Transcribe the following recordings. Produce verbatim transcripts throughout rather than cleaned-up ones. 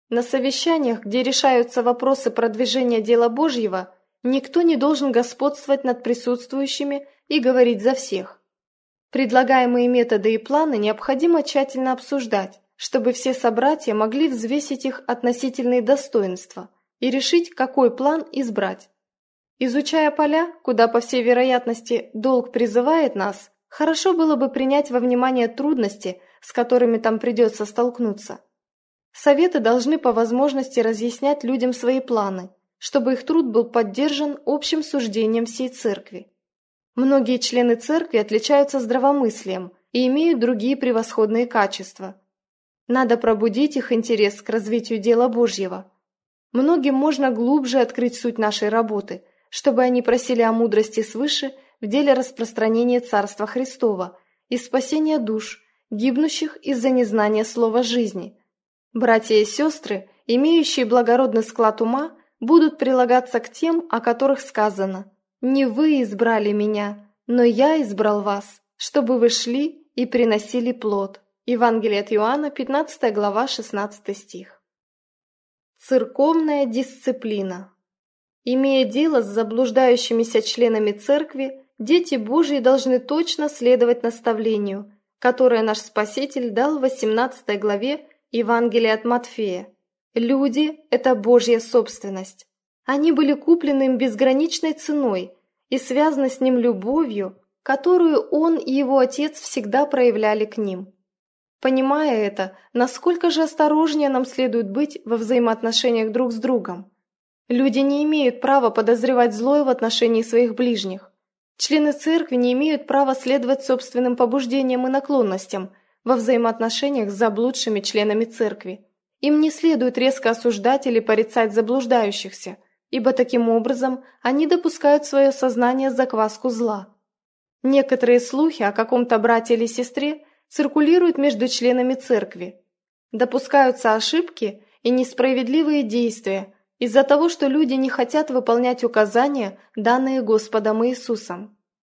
На совещаниях, где решаются вопросы продвижения дела Божьего, никто не должен господствовать над присутствующими и говорить за всех. Предлагаемые методы и планы необходимо тщательно обсуждать, чтобы все собратья могли взвесить их относительные достоинства и решить, какой план избрать. Изучая поля, куда, по всей вероятности, долг призывает нас, хорошо было бы принять во внимание трудности, с которыми там придется столкнуться. Советы должны по возможности разъяснять людям свои планы, чтобы их труд был поддержан общим суждением всей церкви. Многие члены церкви отличаются здравомыслием и имеют другие превосходные качества. Надо пробудить их интерес к развитию дела Божьего. Многим можно глубже открыть суть нашей работы, чтобы они просили о мудрости свыше в деле распространения Царства Христова и спасения душ, гибнущих из-за незнания слова жизни. Братья и сестры, имеющие благородный склад ума, будут прилагаться к тем, о которых сказано: «Не вы избрали меня, но я избрал вас, чтобы вы шли и приносили плод». Евангелие от Иоанна, пятнадцатая глава, шестнадцатый стих. Церковная дисциплина. Имея дело с заблуждающимися членами церкви, дети Божьи должны точно следовать наставлению, которое наш Спаситель дал в восемнадцатой главе Евангелия от Матфея. Люди – это Божья собственность. Они были куплены им безграничной ценой и связаны с ним любовью, которую Он и Его Отец всегда проявляли к ним. Понимая это, насколько же осторожнее нам следует быть во взаимоотношениях друг с другом. Люди не имеют права подозревать злое в отношении своих ближних. Члены церкви не имеют права следовать собственным побуждениям и наклонностям во взаимоотношениях с заблудшими членами церкви. Им не следует резко осуждать или порицать заблуждающихся, ибо таким образом они допускают в свое сознание закваску зла. Некоторые слухи о каком-то брате или сестре циркулируют между членами церкви. Допускаются ошибки и несправедливые действия из-за того, что люди не хотят выполнять указания, данные Господом Иисусом.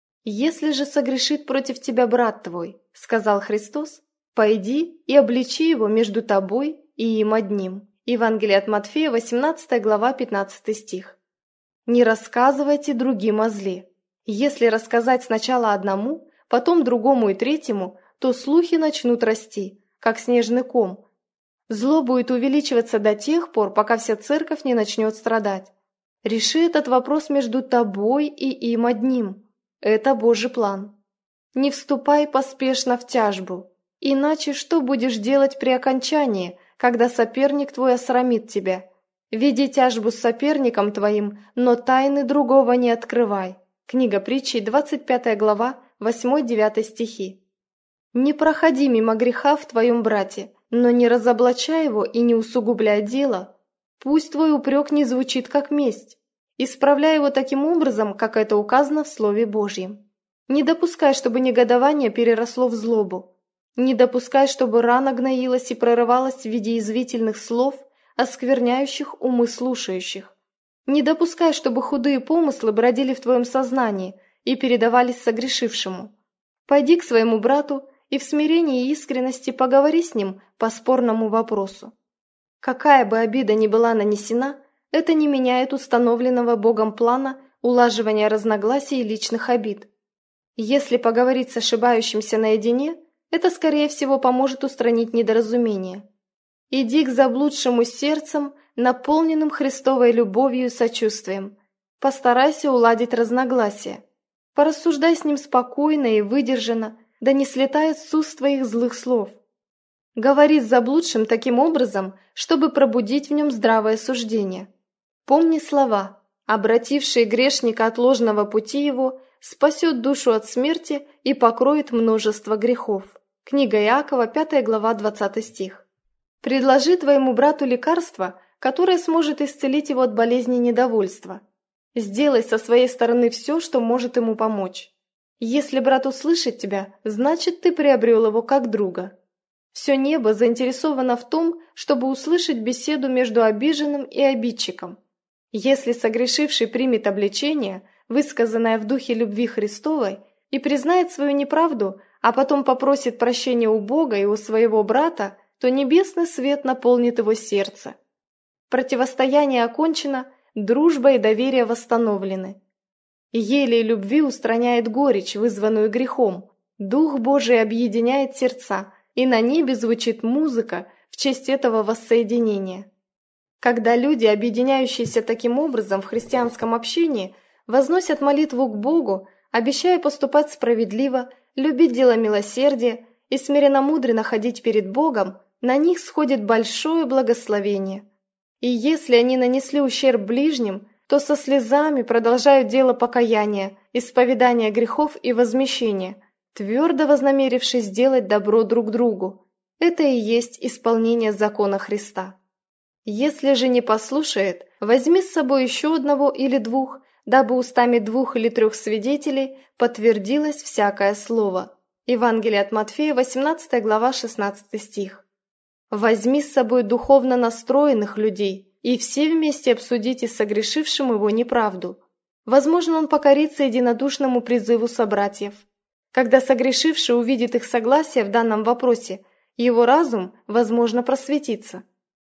«Если же согрешит против тебя брат твой, — сказал Христос, — пойди и обличи его между тобой и им одним». Евангелие от Матфея, восемнадцатая глава, пятнадцатый стих. «Не рассказывайте другим о зле. Если рассказать сначала одному, потом другому и третьему, то слухи начнут расти, как снежный ком. Зло будет увеличиваться до тех пор, пока вся церковь не начнет страдать. Реши этот вопрос между тобой и им одним. Это Божий план. Не вступай поспешно в тяжбу, иначе что будешь делать при окончании, когда соперник твой осрамит тебя? Веди тяжбу с соперником твоим, но тайны другого не открывай». Книга Притчей, двадцать пятая глава, восьмой-девятый стихи. «Не проходи мимо греха в твоем брате, но не разоблачай его и не усугубляй дело. Пусть твой упрек не звучит как месть. Исправляй его таким образом, как это указано в Слове Божьем. Не допускай, чтобы негодование переросло в злобу. Не допускай, чтобы рана гноилась и прорывалась в виде язвительных слов, оскверняющих умы слушающих. Не допускай, чтобы худые помыслы бродили в твоем сознании и передавались согрешившему. Пойди к своему брату и в смирении и искренности поговори с ним по спорному вопросу. Какая бы обида ни была нанесена, это не меняет установленного Богом плана улаживания разногласий и личных обид. Если поговорить с ошибающимся наедине, это, скорее всего, поможет устранить недоразумение. Иди к заблудшему сердцем, наполненным Христовой любовью и сочувствием. Постарайся уладить разногласия. Порассуждай с ним спокойно и выдержанно, да не слетает с уст твоих злых слов. Говори с заблудшим таким образом, чтобы пробудить в нем здравое суждение. Помни слова: «Обративший грешника от ложного пути его спасет душу от смерти и покроет множество грехов». Книга Иакова, пятая глава, двадцатый стих. Предложи твоему брату лекарство, которое сможет исцелить его от болезни недовольства. Сделай со своей стороны все, что может ему помочь. Если брат услышит тебя, значит, ты приобрел его как друга. Все небо заинтересовано в том, чтобы услышать беседу между обиженным и обидчиком. Если согрешивший примет обличение, высказанное в духе любви Христовой, и признает свою неправду, а потом попросит прощения у Бога и у своего брата, то небесный свет наполнит его сердце. Противостояние окончено, дружба и доверие восстановлены. Елей любви устраняет горечь, вызванную грехом. Дух Божий объединяет сердца, и на небе звучит музыка в честь этого воссоединения. Когда люди, объединяющиеся таким образом в христианском общении, возносят молитву к Богу, обещая поступать справедливо, любить дело милосердия и смиренно-мудренно ходить перед Богом, на них сходит большое благословение. И если они нанесли ущерб ближним, то со слезами продолжают дело покаяния, исповедания грехов и возмещения, твердо вознамерившись сделать добро друг другу. Это и есть исполнение закона Христа. Если же не послушает, возьми с собой еще одного или двух, дабы устами двух или трех свидетелей подтвердилось всякое слово. Евангелие от Матфея, восемнадцатая глава, шестнадцатый стих. Возьми с собой духовно настроенных людей, и все вместе обсудите с согрешившим его неправду. Возможно, он покорится единодушному призыву собратьев. Когда согрешивший увидит их согласие в данном вопросе, его разум, возможно, просветится.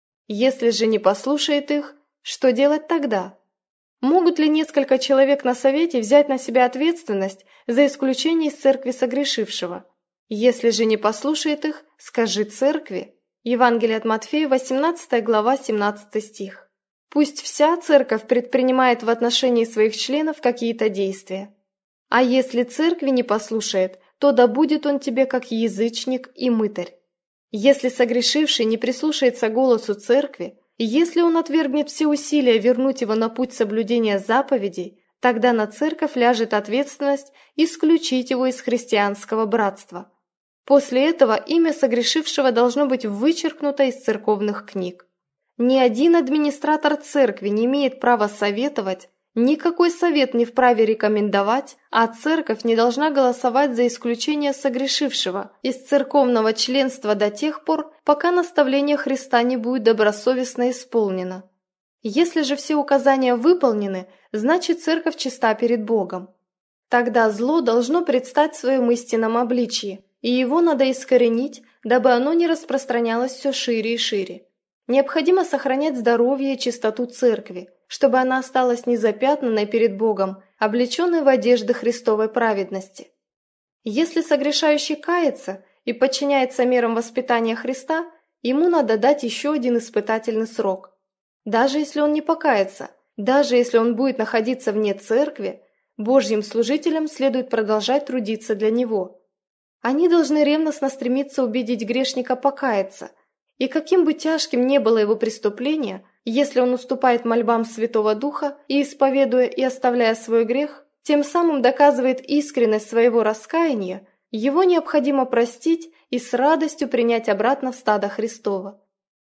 Если же не послушает их, что делать тогда? Могут ли несколько человек на совете взять на себя ответственность за исключение из церкви согрешившего? Если же не послушает их, скажи церкви. Евангелие от Матфея, восемнадцатая глава, семнадцатый стих. Пусть вся церковь предпринимает в отношении своих членов какие-то действия. А если церкви не послушает, то да будет он тебе как язычник и мытарь. Если согрешивший не прислушается голосу церкви, и если он отвергнет все усилия вернуть его на путь соблюдения заповедей, тогда на церковь ляжет ответственность исключить его из христианского братства. После этого имя согрешившего должно быть вычеркнуто из церковных книг. Ни один администратор церкви не имеет права советовать, никакой совет не вправе рекомендовать, а церковь не должна голосовать за исключение согрешившего из церковного членства до тех пор, пока наставление Христа не будет добросовестно исполнено. Если же все указания выполнены, значит церковь чиста перед Богом. Тогда зло должно предстать в своем истинном обличии, и его надо искоренить, дабы оно не распространялось все шире и шире. Необходимо сохранять здоровье и чистоту церкви, чтобы она осталась незапятнанной перед Богом, облеченной в одежды Христовой праведности. Если согрешающий кается и подчиняется мерам воспитания Христа, ему надо дать еще один испытательный срок. Даже если он не покается, даже если он будет находиться вне церкви, Божьим служителям следует продолжать трудиться для него. Они должны ревностно стремиться убедить грешника покаяться, и каким бы тяжким ни было его преступление, если он уступает мольбам Святого Духа и, исповедуя и оставляя свой грех, тем самым доказывает искренность своего раскаяния, его необходимо простить и с радостью принять обратно в стадо Христово.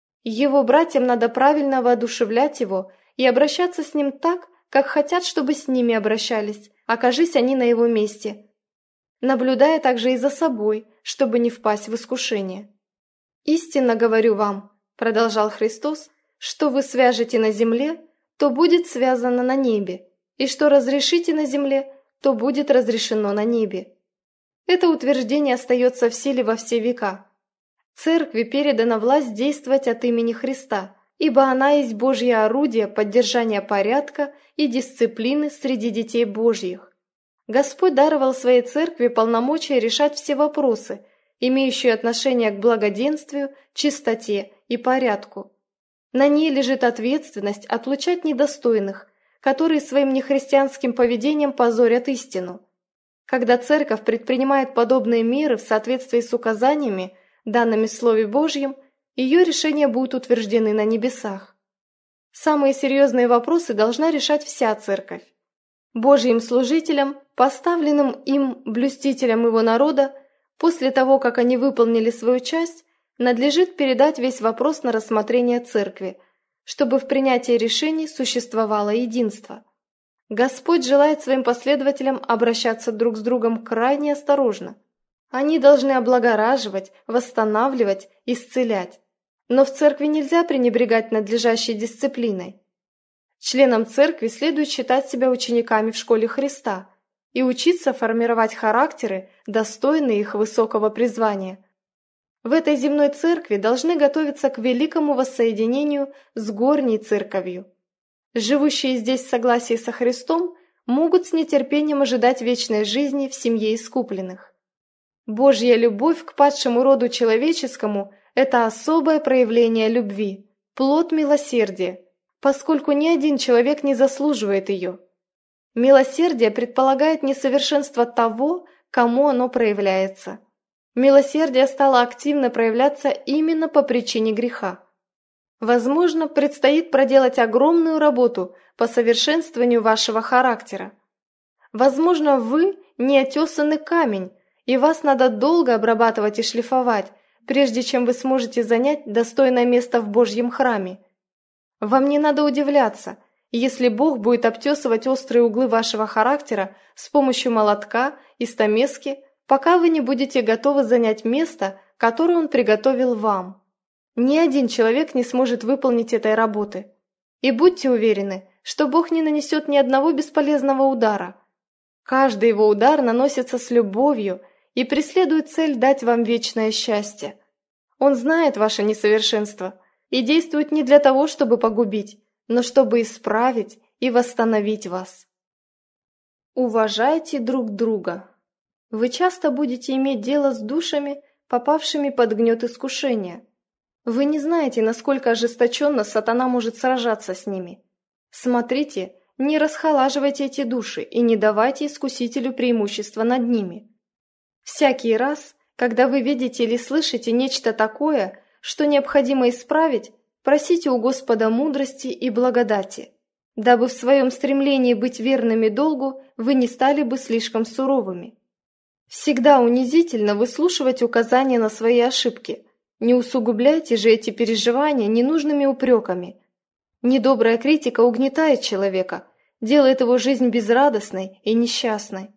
Его братьям надо правильно воодушевлять его и обращаться с ним так, как хотят, чтобы с ними обращались, окажись они на его месте, наблюдая также и за собой, чтобы не впасть в искушение. «Истинно говорю вам, – продолжал Христос, – что вы свяжете на земле, то будет связано на небе, и что разрешите на земле, то будет разрешено на небе». Это утверждение остается в силе во все века. Церкви передана власть действовать от имени Христа, ибо она есть Божье орудие поддержания порядка и дисциплины среди детей Божьих. Господь даровал своей церкви полномочия решать все вопросы, имеющие отношение к благоденствию, чистоте и порядку. На ней лежит ответственность отлучать недостойных, которые своим нехристианским поведением позорят истину. Когда церковь предпринимает подобные меры в соответствии с указаниями, данными в Слове Божьем, ее решения будут утверждены на небесах. Самые серьезные вопросы должна решать вся церковь. Божьим служителям, поставленным им блюстителям его народа, после того, как они выполнили свою часть, надлежит передать весь вопрос на рассмотрение церкви, чтобы в принятии решений существовало единство. Господь желает своим последователям обращаться друг с другом крайне осторожно. Они должны облагораживать, восстанавливать, исцелять. Но в церкви нельзя пренебрегать надлежащей дисциплиной. Членам церкви следует считать себя учениками в школе Христа и учиться формировать характеры, достойные их высокого призвания. В этой земной церкви должны готовиться к великому воссоединению с горней церковью. Живущие здесь в согласии со Христом могут с нетерпением ожидать вечной жизни в семье искупленных. Божья любовь к падшему роду человеческому – это особое проявление любви, плод милосердия, поскольку ни один человек не заслуживает ее. Милосердие предполагает несовершенство того, кому оно проявляется. Милосердие стало активно проявляться именно по причине греха. Возможно, предстоит проделать огромную работу по совершенствованию вашего характера. Возможно, вы неотесанный камень, и вас надо долго обрабатывать и шлифовать, прежде чем вы сможете занять достойное место в Божьем храме. Вам не надо удивляться, если Бог будет обтесывать острые углы вашего характера с помощью молотка и стамески, пока вы не будете готовы занять место, которое Он приготовил вам. Ни один человек не сможет выполнить этой работы. И будьте уверены, что Бог не нанесет ни одного бесполезного удара. Каждый его удар наносится с любовью и преследует цель дать вам вечное счастье. Он знает ваше несовершенство и действует не для того, чтобы погубить, но чтобы исправить и восстановить вас. Уважайте друг друга. Вы часто будете иметь дело с душами, попавшими под гнет искушения. Вы не знаете, насколько ожесточенно сатана может сражаться с ними. Смотрите, не расхолаживайте эти души и не давайте искусителю преимущества над ними. Всякий раз, когда вы видите или слышите нечто такое, что необходимо исправить, просите у Господа мудрости и благодати, дабы в своем стремлении быть верными долгу вы не стали бы слишком суровыми. Всегда унизительно выслушивать указания на свои ошибки. Не усугубляйте же эти переживания ненужными упреками. Недобрая критика угнетает человека, делает его жизнь безрадостной и несчастной.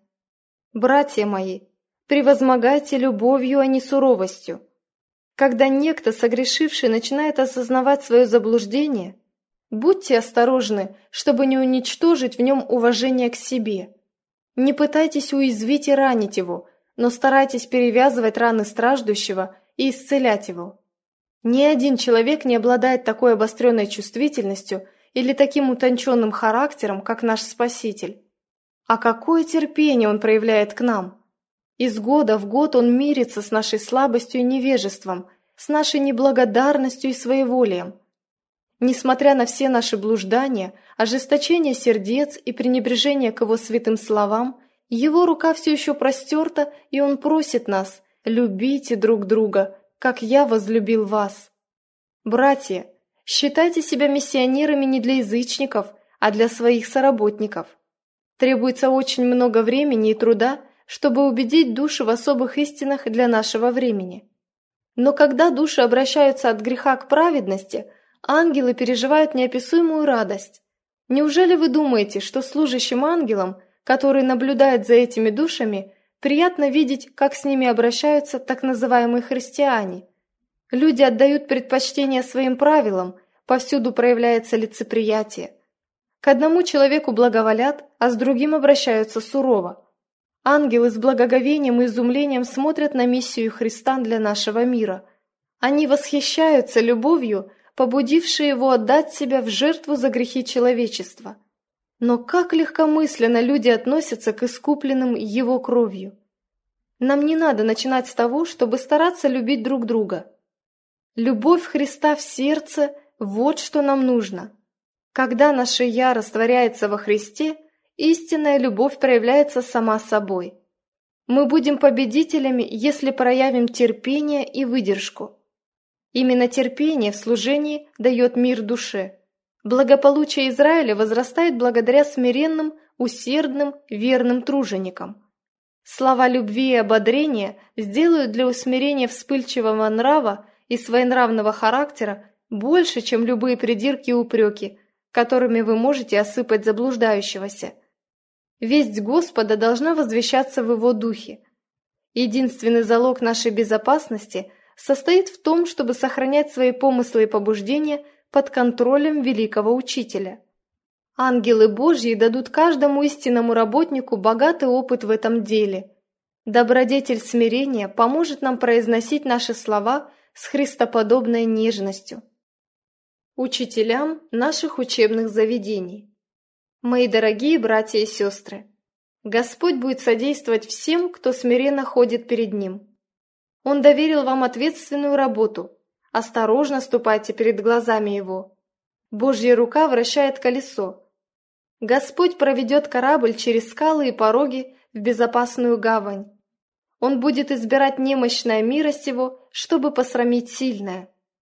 Братья мои, превозмогайте любовью, а не суровостью. Когда некто, согрешивший, начинает осознавать свое заблуждение, будьте осторожны, чтобы не уничтожить в нем уважение к себе. Не пытайтесь уязвить и ранить его, но старайтесь перевязывать раны страждущего и исцелять его. Ни один человек не обладает такой обостренной чувствительностью или таким утонченным характером, как наш Спаситель. А какое терпение Он проявляет к нам! Из года в год Он мирится с нашей слабостью и невежеством, с нашей неблагодарностью и своеволием. Несмотря на все наши блуждания, ожесточение сердец и пренебрежение к Его святым словам, Его рука все еще простерта, и Он просит нас: «Любите друг друга, как я возлюбил вас». Братья, считайте себя миссионерами не для язычников, а для своих соработников. Требуется очень много времени и труда, чтобы убедить души в особых истинах для нашего времени. Но когда души обращаются от греха к праведности, ангелы переживают неописуемую радость. Неужели вы думаете, что служащим ангелам, которые наблюдают за этими душами, приятно видеть, как с ними обращаются так называемые христиане? Люди отдают предпочтение своим правилам, повсюду проявляется лицеприятие. К одному человеку благоволят, а с другим обращаются сурово. Ангелы с благоговением и изумлением смотрят на миссию Христа для нашего мира. Они восхищаются любовью, побудившей его отдать себя в жертву за грехи человечества. Но как легкомысленно люди относятся к искупленным его кровью. Нам не надо начинать с того, чтобы стараться любить друг друга. Любовь Христа в сердце – вот что нам нужно. Когда наше «я» растворяется во Христе, истинная любовь проявляется сама собой. Мы будем победителями, если проявим терпение и выдержку. Именно терпение в служении дает мир душе. Благополучие Израиля возрастает благодаря смиренным, усердным, верным труженикам. Слова любви и ободрения сделают для усмирения вспыльчивого нрава и своенравного характера больше, чем любые придирки и упреки, которыми вы можете осыпать заблуждающегося. Весть Господа должна возвещаться в Его духе. Единственный залог нашей безопасности состоит в том, чтобы сохранять свои помыслы и побуждения под контролем великого Учителя. Ангелы Божьи дадут каждому истинному работнику богатый опыт в этом деле. Добродетель смирения поможет нам произносить наши слова с христоподобной нежностью. Учителям наших учебных заведений. Мои дорогие братья и сестры, Господь будет содействовать всем, кто смиренно ходит перед Ним. Он доверил вам ответственную работу. Осторожно ступайте перед глазами Его. Божья рука вращает колесо. Господь проведет корабль через скалы и пороги в безопасную гавань. Он будет избирать немощное мира сего, чтобы посрамить сильное.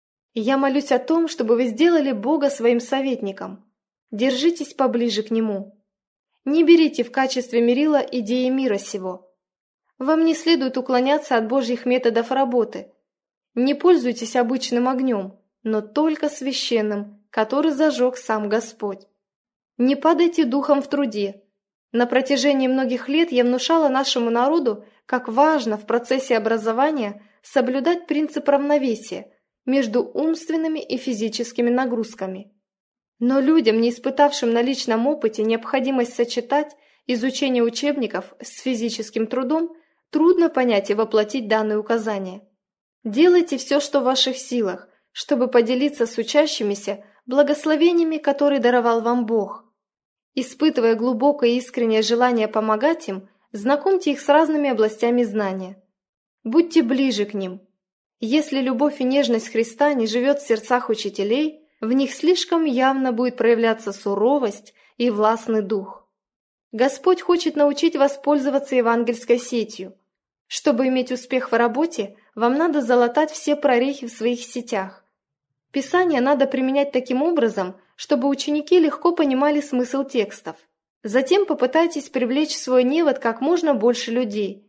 И я молюсь о том, чтобы вы сделали Бога своим советником. Держитесь поближе к Нему. Не берите в качестве мерила идеи мира сего. Вам не следует уклоняться от Божьих методов работы. Не пользуйтесь обычным огнем, но только священным, который зажег сам Господь. Не падайте духом в труде. На протяжении многих лет я внушала нашему народу, как важно в процессе образования соблюдать принцип равновесия между умственными и физическими нагрузками. Но людям, не испытавшим на личном опыте необходимость сочетать изучение учебников с физическим трудом, трудно понять и воплотить данные указания. Делайте все, что в ваших силах, чтобы поделиться с учащимися благословениями, которые даровал вам Бог. Испытывая глубокое и искреннее желание помогать им, знакомьте их с разными областями знания. Будьте ближе к ним. Если любовь и нежность Христа не живет в сердцах учителей, в них слишком явно будет проявляться суровость и властный дух. Господь хочет научить вас пользоваться евангельской сетью. Чтобы иметь успех в работе, вам надо залатать все прорехи в своих сетях. Писание надо применять таким образом, чтобы ученики легко понимали смысл текстов. Затем попытайтесь привлечь в свой невод как можно больше людей.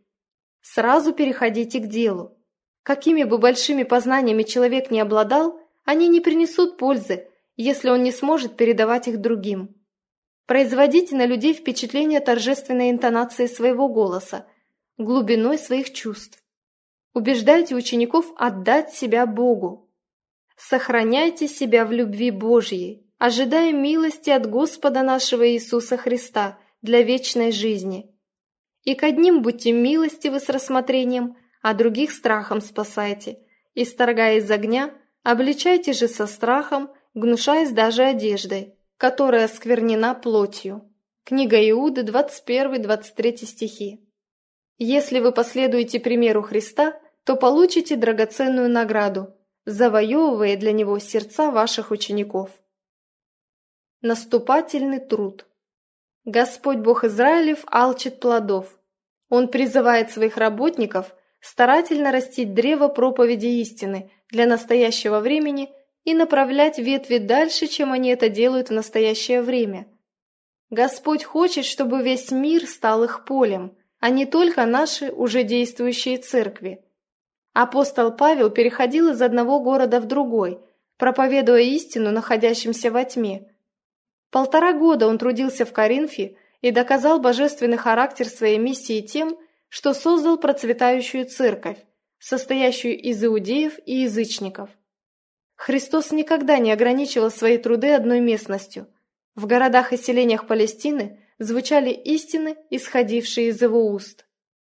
Сразу переходите к делу. Какими бы большими познаниями человек не обладал, они не принесут пользы, если он не сможет передавать их другим. Производите на людей впечатление торжественной интонации своего голоса, глубиной своих чувств. Убеждайте учеников отдать себя Богу. Сохраняйте себя в любви Божьей, ожидая милости от Господа нашего Иисуса Христа для вечной жизни. И к одним будьте милостивы с рассмотрением, а других страхом спасайте, исторгая из огня, обличайте же со страхом, гнушаясь даже одеждой, которая осквернена плотью. Книга Иуды, двадцать первый — двадцать третий стихи. Если вы последуете примеру Христа, то получите драгоценную награду, завоевывая для Него сердца ваших учеников. Наступательный труд. Господь Бог Израилев алчит плодов. Он призывает своих работников старательно растить древо проповеди истины для настоящего времени и направлять ветви дальше, чем они это делают в настоящее время. Господь хочет, чтобы весь мир стал их полем, а не только наши уже действующие церкви. Апостол Павел переходил из одного города в другой, проповедуя истину находящимся во тьме. Полтора года он трудился в Коринфе и доказал божественный характер своей миссии тем, что создал процветающую церковь, состоящую из иудеев и язычников. Христос никогда не ограничивал свои труды одной местностью. В городах и селениях Палестины звучали истины, исходившие из его уст.